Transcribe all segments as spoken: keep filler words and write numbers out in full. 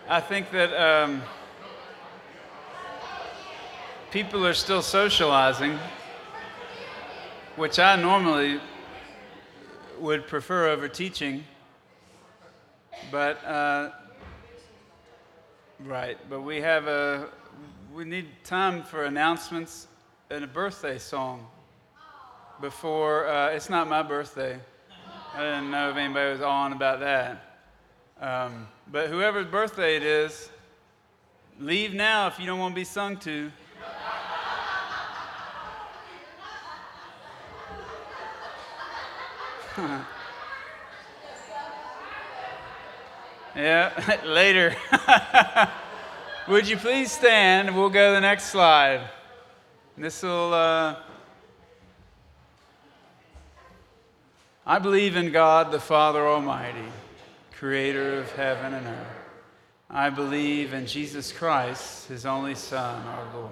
I think that um, people are still socializing, which I normally would prefer over teaching, but uh, right. But we have a we need time for announcements and a birthday song before. Uh, it's not my birthday. I didn't know if anybody was on about that. Um, but whoever's birthday it is, leave now if you don't want to be sung to. Yeah, later. Would you please stand? We'll go to the next slide. This will, uh, I believe in God the Father Almighty, creator of heaven and earth. I believe in Jesus Christ, his only Son, our Lord.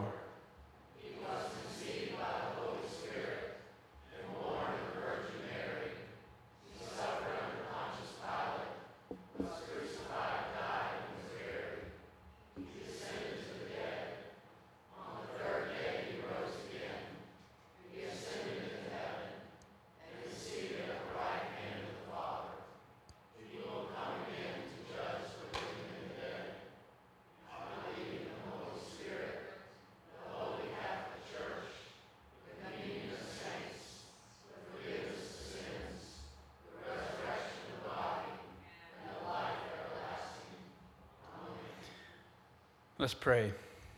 Let's pray.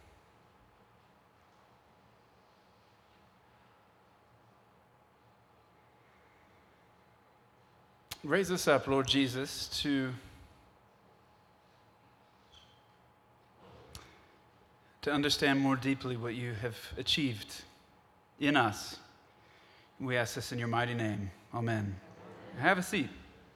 Raise us up, Lord Jesus, to, to understand more deeply what you have achieved in us. We ask this in your mighty name. Amen. Have a seat.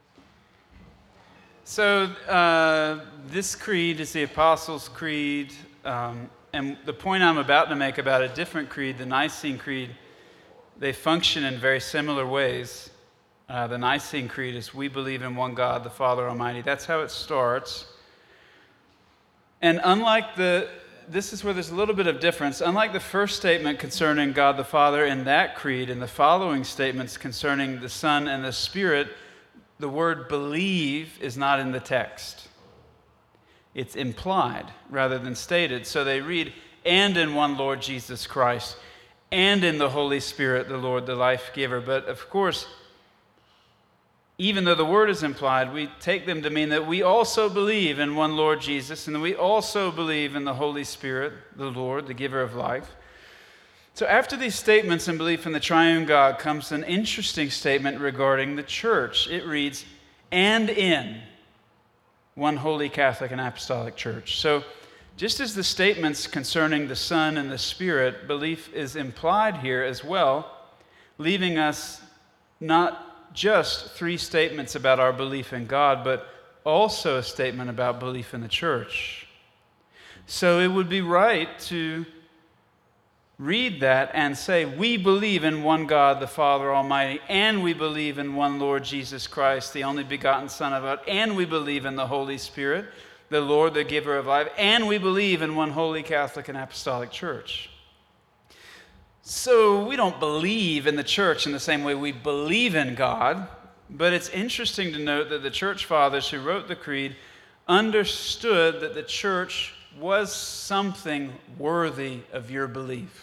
So uh, this creed is the Apostles' Creed, um, and the point I'm about to make about a different creed, the Nicene Creed, they function in very similar ways. Uh, the Nicene Creed is, we believe in one God, the Father Almighty. That's how it starts. And unlike the, this is where there's a little bit of difference. Unlike the first statement concerning God the Father in that creed, and the following statements concerning the Son and the Spirit, the word believe is not in the text. It's implied rather than stated. So they read, and in one Lord Jesus Christ, and in the Holy Spirit, the Lord, the life giver. But of course, even though the word is implied, we take them to mean that we also believe in one Lord Jesus, and that we also believe in the Holy Spirit, the Lord, the giver of life. So after these statements and belief in the triune God comes an interesting statement regarding the church. It reads, and in one holy Catholic and apostolic church. So just as the statements concerning the Son and the Spirit, belief is implied here as well, leaving us not just three statements about our belief in God, but also a statement about belief in the church. So it would be right to read that and say, we believe in one God, the Father Almighty, and we believe in one Lord Jesus Christ, the only begotten Son of God, and we believe in the Holy Spirit, the Lord, the giver of life, and we believe in one holy Catholic and apostolic church. So we don't believe in the church in the same way we believe in God, but it's interesting to note that the church fathers who wrote the creed understood that the church was something worthy of your belief.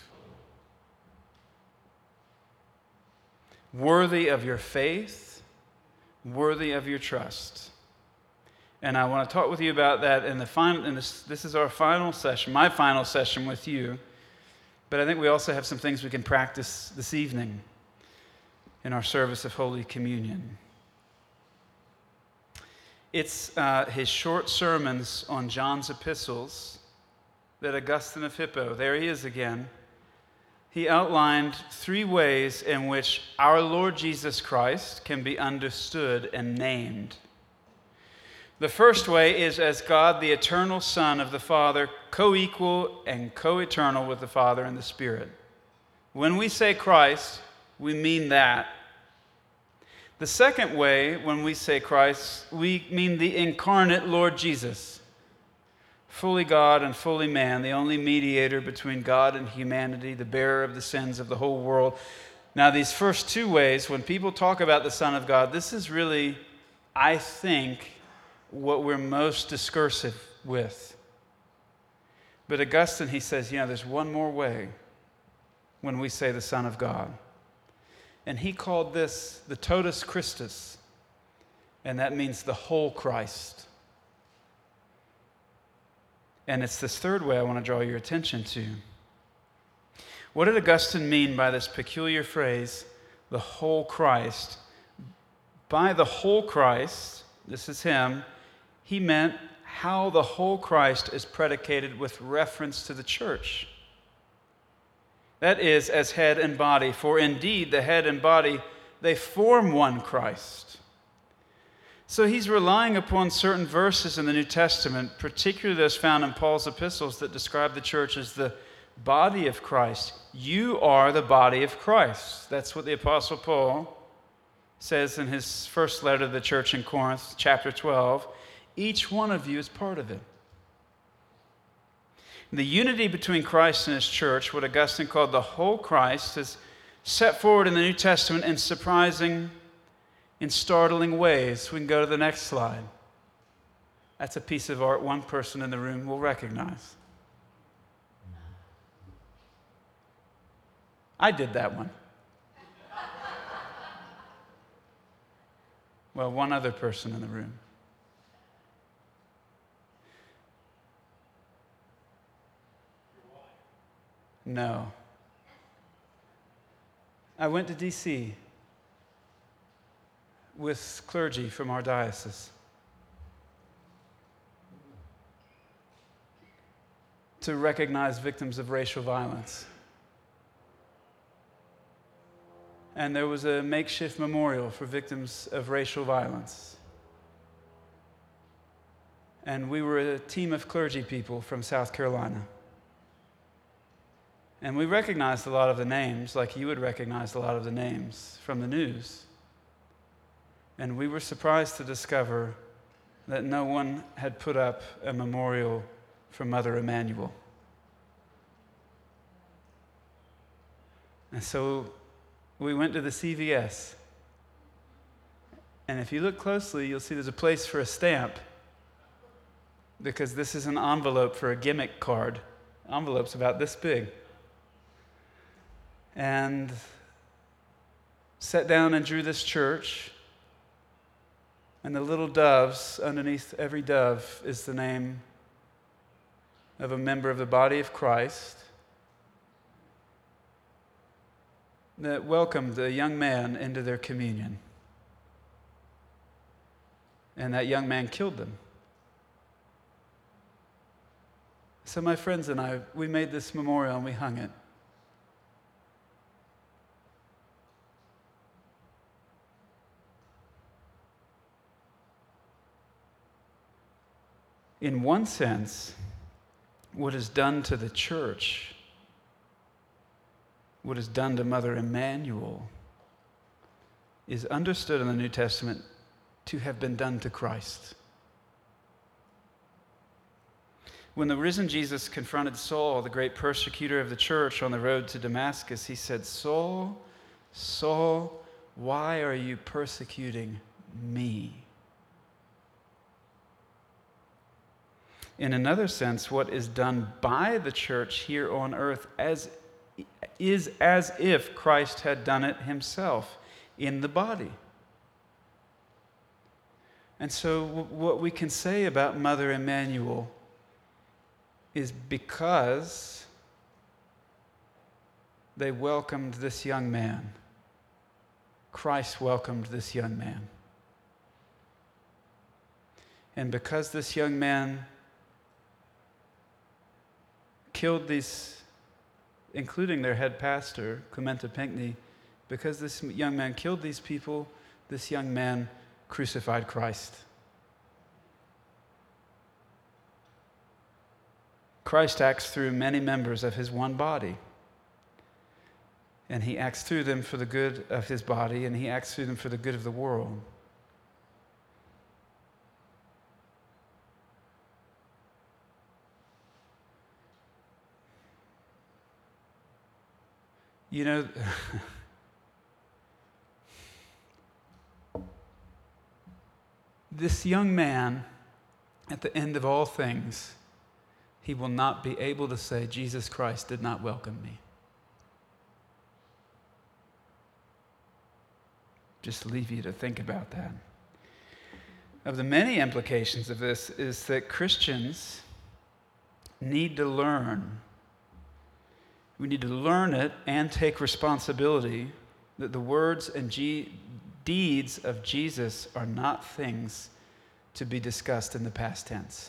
Worthy of your faith, worthy of your trust. And I want to talk with you about that in the final, in this, this is our final session, my final session with you. But I think we also have some things we can practice this evening in our service of Holy Communion. It's uh, his short sermons on John's epistles that Augustine of Hippo, there he is again, he outlined three ways in which our Lord Jesus Christ can be understood and named. The first way is as God, the eternal Son of the Father, co-equal and co-eternal with the Father and the Spirit. When we say Christ, we mean that. The second way, when we say Christ, we mean the incarnate Lord Jesus. fully God and fully man, the only mediator between God and humanity, the bearer of the sins of the whole world. Now, these first two ways, when people talk about the Son of God, this is really, I think, what we're most discursive with. But Augustine, he says, you know, there's one more way when we say the Son of God. And he called this the totus Christus, and that means the whole Christ. And it's this third way I want to draw your attention to. What did Augustine mean by this peculiar phrase, the whole Christ? By the whole Christ, this is him, he meant how the whole Christ is predicated with reference to the church. That is, as head and body, for indeed the head and body, they form one Christ. So he's relying upon certain verses in the New Testament, particularly those found in Paul's epistles that describe the church as the body of Christ. You are the body of Christ. That's what the Apostle Paul says in his first letter to the church in Corinth, chapter twelve. Each one of you is part of it. The unity between Christ and his church, what Augustine called the whole Christ, is set forward in the New Testament in surprising, in startling ways. We can go to the next slide. That's a piece of art one person in the room will recognize. I did that one. Well, one other person in the room. No. I went to D C with clergy from our diocese to recognize victims of racial violence. And there was a makeshift memorial for victims of racial violence. And we were a team of clergy people from South Carolina. And we recognized a lot of the names, like you would recognize a lot of the names from the news. And we were surprised to discover that no one had put up a memorial for Mother Emanuel. And so we went to the C V S. And if you look closely, you'll see there's a place for a stamp, because this is an envelope for a gimmick card. The envelope's about this big. And sat down and drew this church. And the little doves, underneath every dove, is the name of a member of the body of Christ that welcomed a young man into their communion. And that young man killed them. So my friends and I, we made this memorial and we hung it. In one sense, what is done to the church, what is done to Mother Emanuel, is understood in the New Testament to have been done to Christ. When the risen Jesus confronted Saul, the great persecutor of the church, on the road to Damascus, he said, "Saul, Saul, why are you persecuting me?" In another sense, what is done by the church here on earth as, is as if Christ had done it himself in the body. And so what we can say about Mother Emanuel is because they welcomed this young man, Christ welcomed this young man. And because this young man killed these, including their head pastor, Clementa Pinckney, because this young man killed these people, this young man crucified Christ. Christ acts through many members of his one body. And he acts through them for the good of his body, and he acts through them for the good of the world. You know, this young man, at the end of all things, he will not be able to say, Jesus Christ did not welcome me. Just leave you to think about that. Of the many implications of this is that Christians need to learn. We need to learn it and take responsibility that the words and G- deeds of Jesus are not things to be discussed in the past tense,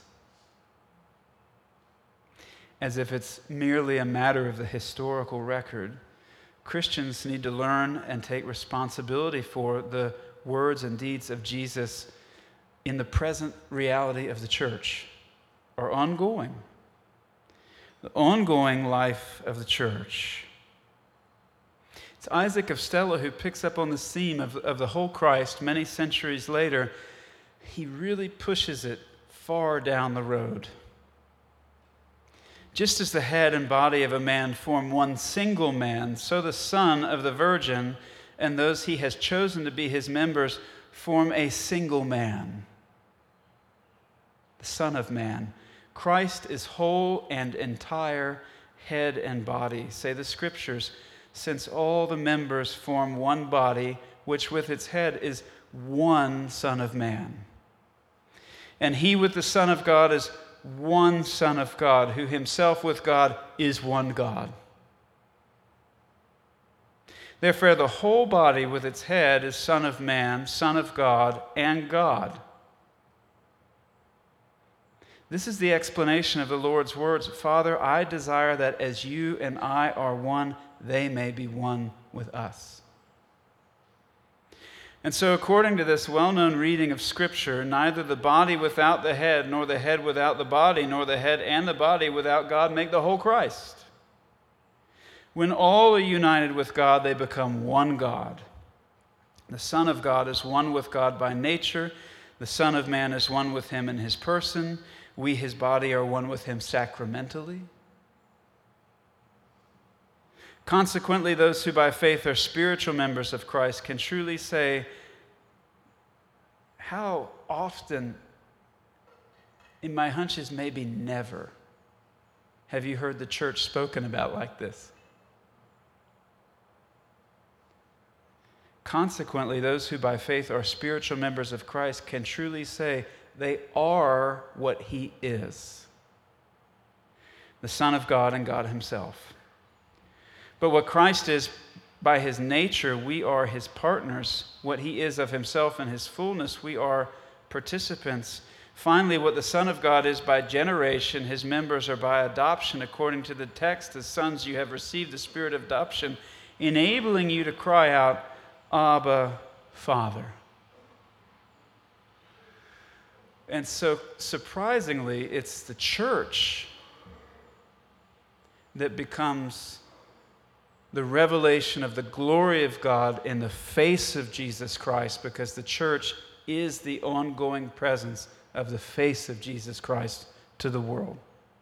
as if it's merely a matter of the historical record. Christians need to learn and take responsibility for the words and deeds of Jesus in the present reality of the church, or ongoing. The ongoing life of the church. It's Isaac of Stella who picks up on this theme of, of the whole Christ many centuries later. He really pushes it far down the road. Just as the head and body of a man form one single man, so the Son of the Virgin and those he has chosen to be his members form a single man, the Son of Man. Christ is whole and entire, head and body. Say the Scriptures, since all the members form one body, which with its head is one Son of Man. And he with the Son of God is one Son of God, who himself with God is one God. Therefore, the whole body with its head is Son of Man, Son of God, and God. This is the explanation of the Lord's words. Father, I desire that as you and I are one, they may be one with us. And so, according to this well-known reading of Scripture, neither the body without the head, nor the head without the body, nor the head and the body without God make the whole Christ. When all are united with God, they become one God. The Son of God is one with God by nature. The Son of Man is one with him in his person. We, his body, are one with him sacramentally. Consequently, those who by faith are spiritual members of Christ can truly say, how often, in my hunch is maybe never, have you heard the church spoken about like this? Consequently, those who by faith are spiritual members of Christ can truly say they are what he is, the Son of God and God himself. But what Christ is by his nature, we are his partners. What he is of himself and his fullness, we are participants. Finally, what the Son of God is by generation, his members are by adoption. According to the text, as sons you have received the spirit of adoption, enabling you to cry out, Abba, Father. And so, surprisingly, it's the church that becomes the revelation of the glory of God in the face of Jesus Christ, because the church is the ongoing presence of the face of Jesus Christ to the world.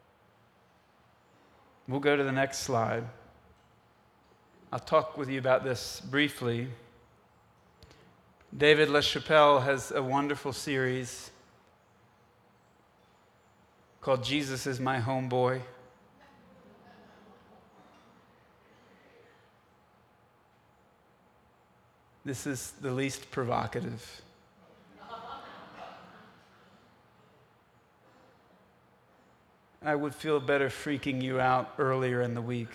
We'll go to the next slide. I'll talk with you about this briefly. David LaChapelle has a wonderful series called Jesus is My Homeboy. This is the least provocative. I would feel better freaking you out earlier in the week.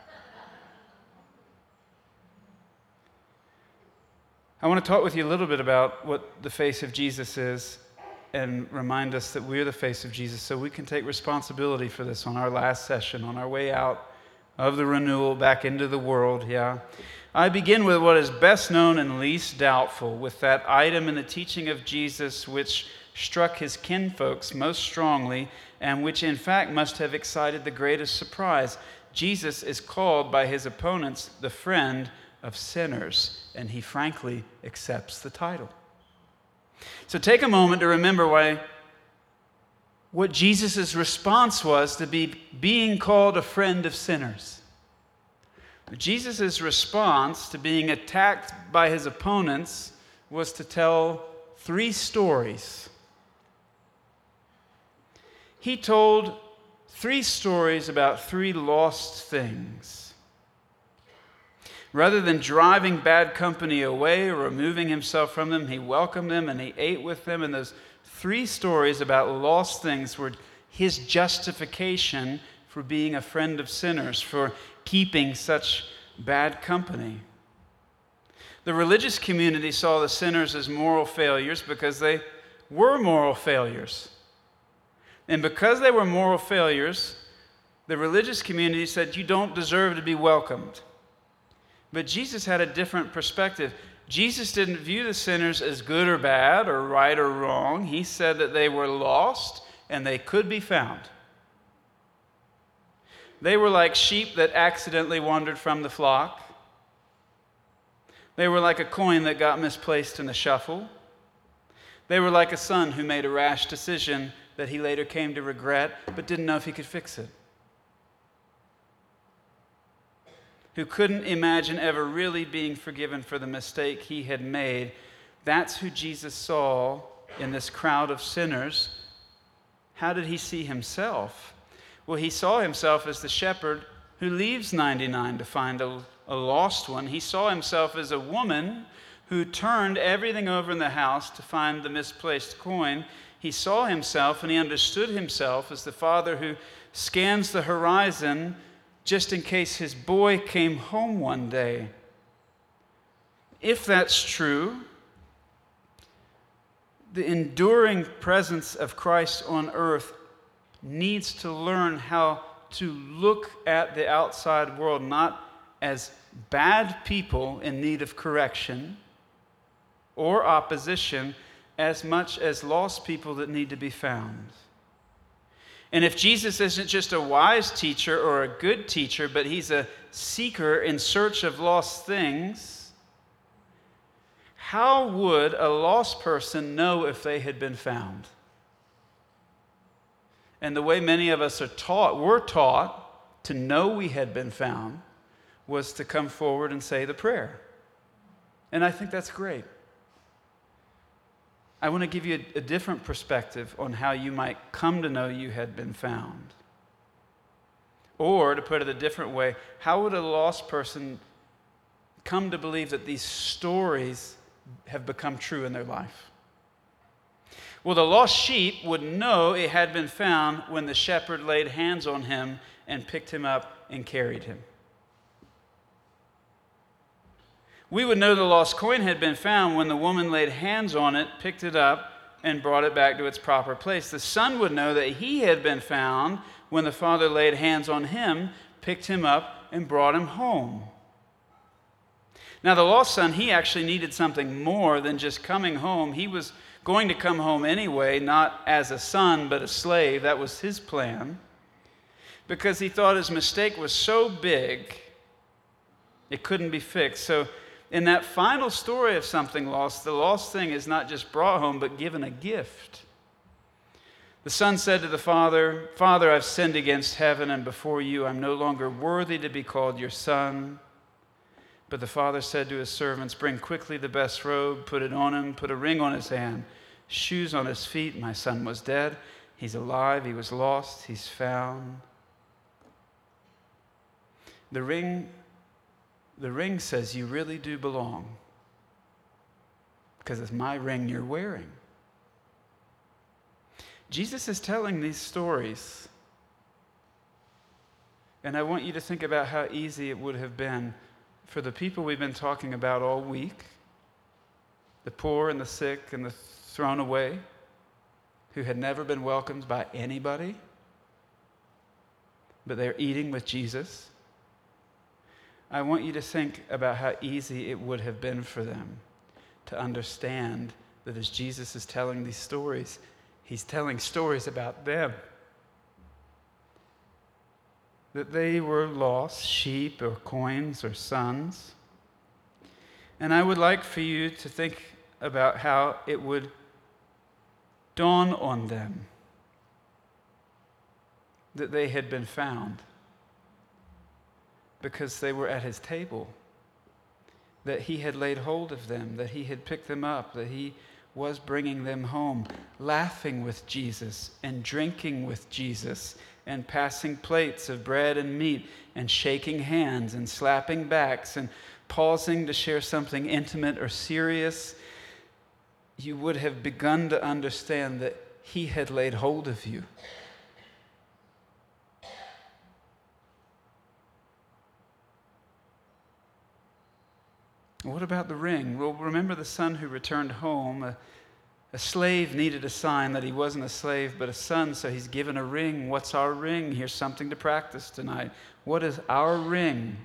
I want to talk with you a little bit about what the face of Jesus is and remind us that we're the face of Jesus so we can take responsibility for this on our last session, on our way out of the renewal back into the world, yeah. I begin with what is best known and least doubtful, with that item in the teaching of Jesus which struck his kinfolks most strongly and which in fact must have excited the greatest surprise. Jesus is called by his opponents the friend of sinners, and he frankly accepts the title. So take a moment to remember why what Jesus' response was to be being called a friend of sinners. Jesus' response to being attacked by his opponents was to tell three stories. He told three stories about three lost things. Rather than driving bad company away or removing himself from them, he welcomed them and he ate with them. And those three stories about lost things were his justification for being a friend of sinners, for keeping such bad company. The religious community saw the sinners as moral failures because they were moral failures. And because they were moral failures, the religious community said, you don't deserve to be welcomed. But Jesus had a different perspective. Jesus didn't view the sinners as good or bad or right or wrong. He said that they were lost and they could be found. They were like sheep that accidentally wandered from the flock. They were like a coin that got misplaced in a shuffle. They were like a son who made a rash decision that he later came to regret, but didn't know if he could fix it. Who couldn't imagine ever really being forgiven for the mistake he had made. That's who Jesus saw in this crowd of sinners. How did he see himself? Well, he saw himself as the shepherd who leaves ninety-nine to find a, a lost one. He saw himself as a woman who turned everything over in the house to find the misplaced coin. He saw himself and he understood himself as the father who scans the horizon just in case his boy came home one day. If that's true, the enduring presence of Christ on earth needs to learn how to look at the outside world not as bad people in need of correction or opposition, as much as lost people that need to be found. And if Jesus isn't just a wise teacher or a good teacher, but he's a seeker in search of lost things, how would a lost person know if they had been found? And the way many of us are taught, were taught to know we had been found, was to come forward and say the prayer. And I think that's great. I want to give you a, a different perspective on how you might come to know you had been found. Or, to put it a different way, how would a lost person come to believe that these stories have become true in their life? Well, the lost sheep would know it had been found when the shepherd laid hands on him and picked him up and carried him. We would know the lost coin had been found when the woman laid hands on it, picked it up, and brought it back to its proper place. The son would know that he had been found when the father laid hands on him, picked him up, and brought him home. Now, the lost son, he actually needed something more than just coming home. He was going to come home anyway, not as a son, but a slave. That was his plan. Because he thought his mistake was so big, it couldn't be fixed. So, in that final story of something lost, the lost thing is not just brought home, but given a gift. The son said to the father, "Father, I've sinned against heaven and before you. I'm no longer worthy to be called your son." But the father said to his servants, "Bring quickly the best robe, put it on him, put a ring on his hand, shoes on his feet. My son was dead. He's alive. He was lost. He's found." The ring The ring says you really do belong because it's my ring you're wearing. Jesus is telling these stories, and I want you to think about how easy it would have been for the people we've been talking about all week, the poor and the sick and the thrown away, who had never been welcomed by anybody, but they're eating with Jesus. I want you to think about how easy it would have been for them to understand that as Jesus is telling these stories, he's telling stories about them. That they were lost sheep or coins or sons. And I would like for you to think about how it would dawn on them that they had been found. because they were at his table, that he had laid hold of them, that he had picked them up, that he was bringing them home, laughing with Jesus and drinking with Jesus and passing plates of bread and meat and shaking hands and slapping backs and pausing to share something intimate or serious, you would have begun to understand that he had laid hold of you. What about the ring? Well, remember the son who returned home. A, a slave needed a sign that he wasn't a slave, but a son, so he's given a ring. What's our ring? Here's something to practice tonight. What is our ring?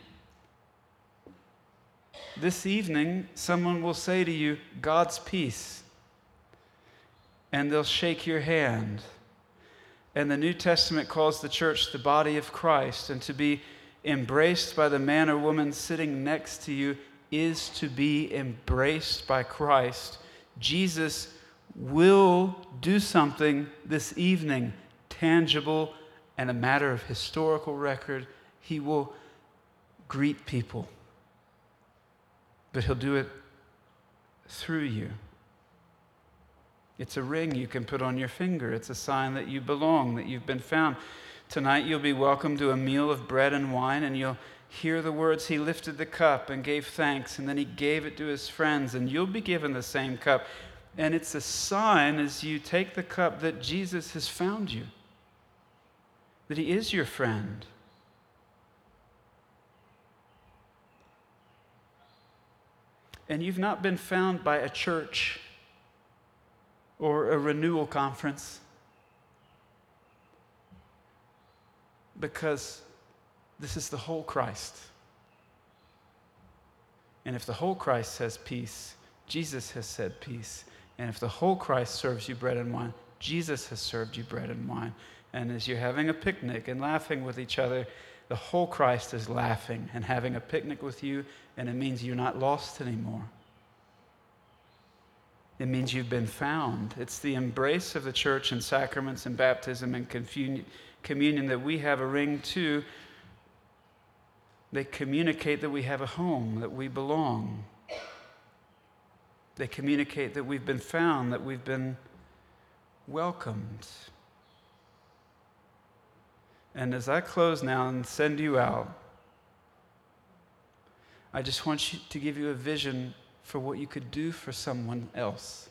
This evening, someone will say to you, God's peace. And they'll shake your hand. And the New Testament calls the church the body of Christ, and to be embraced by the man or woman sitting next to you is to be embraced by Christ. Jesus will do something this evening, tangible and a matter of historical record. He will greet people, but he'll do it through you. It's a ring you can put on your finger. It's a sign that you belong, that you've been found. Tonight you'll be welcome to a meal of bread and wine, and you'll hear the words, he lifted the cup and gave thanks, and then he gave it to his friends, and you'll be given the same cup. And it's a sign as you take the cup that Jesus has found you, that he is your friend. And you've not been found by a church or a renewal conference, because this is the whole Christ. And if the whole Christ says peace, Jesus has said peace. And if the whole Christ serves you bread and wine, Jesus has served you bread and wine. And as you're having a picnic and laughing with each other, the whole Christ is laughing and having a picnic with you, and it means you're not lost anymore. It means you've been found. It's the embrace of the church and sacraments and baptism and communion that we have a ring to. They communicate that we have a home, that we belong. They communicate that we've been found, that we've been welcomed. And as I close now and send you out, I just want you to give you a vision for what you could do for someone else.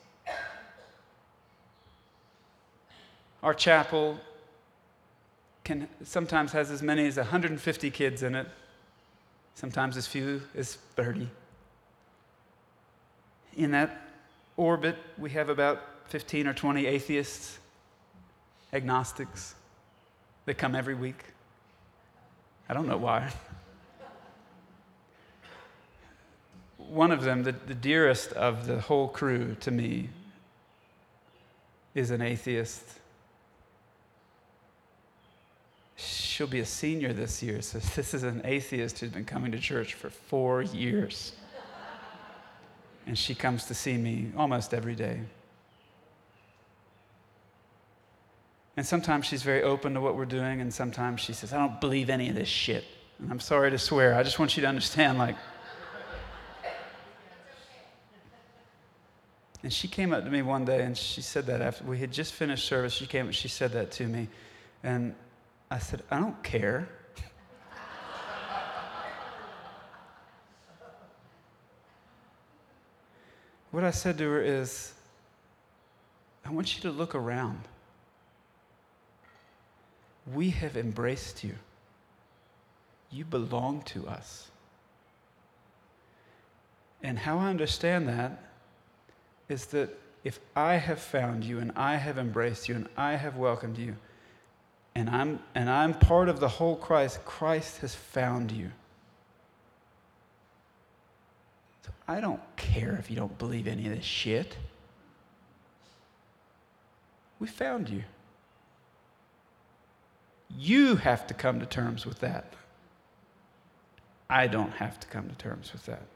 Our chapel can sometimes has as many as one hundred fifty kids in it. Sometimes as few as thirty. In that orbit, we have about fifteen or twenty atheists, agnostics, that come every week. I don't know why. One of them, the, the dearest of the whole crew to me, is an atheist. She'll be a senior this year, so this is an atheist who's been coming to church for four years. And she comes to see me almost every day. And sometimes she's very open to what we're doing, and sometimes she says, I don't believe any of this shit. And I'm sorry to swear, I just want you to understand, like... And she came up to me one day, and she said that after we had just finished service, she came and she said that to me. And I said, I don't care. What I said to her is, I want you to look around. We have embraced you. You belong to us. And how I understand that is that if I have found you and I have embraced you and I have welcomed you, and I'm and I'm part of the whole Christ, Christ has found you. So I don't care if you don't believe any of this shit. We found you. You have to come to terms with that. I don't have to come to terms with that.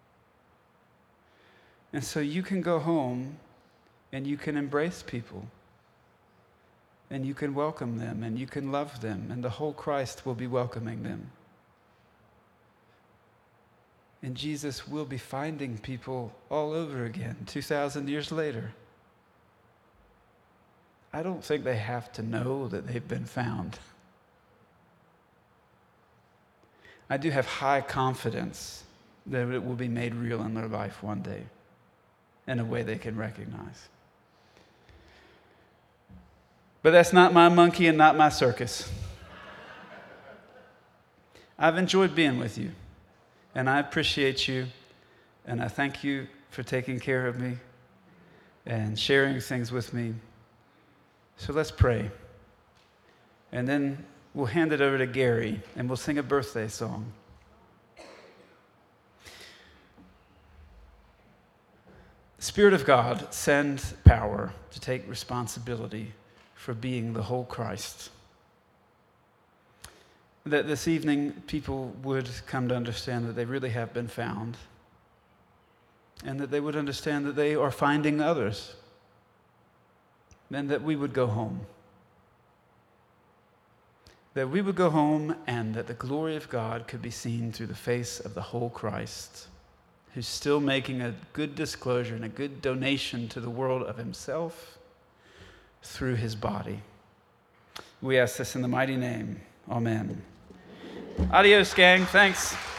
And so you can go home and you can embrace people and you can welcome them and you can love them, and the whole Christ will be welcoming them. And Jesus will be finding people all over again, two thousand years later. I don't think they have to know that they've been found. I do have high confidence that it will be made real in their life one day in a way they can recognize. But that's not my monkey and not my circus. I've enjoyed being with you, and I appreciate you, and I thank you for taking care of me and sharing things with me. So let's pray. And then we'll hand it over to Gary, and we'll sing a birthday song. Spirit of God, send power to take responsibility for being the whole Christ. That this evening people would come to understand that they really have been found, and that they would understand that they are finding others, and that we would go home. That we would go home and that the glory of God could be seen through the face of the whole Christ, who's still making a good disclosure and a good donation to the world of himself through his body. We ask this in the mighty name. Amen. Adios, gang. Thanks.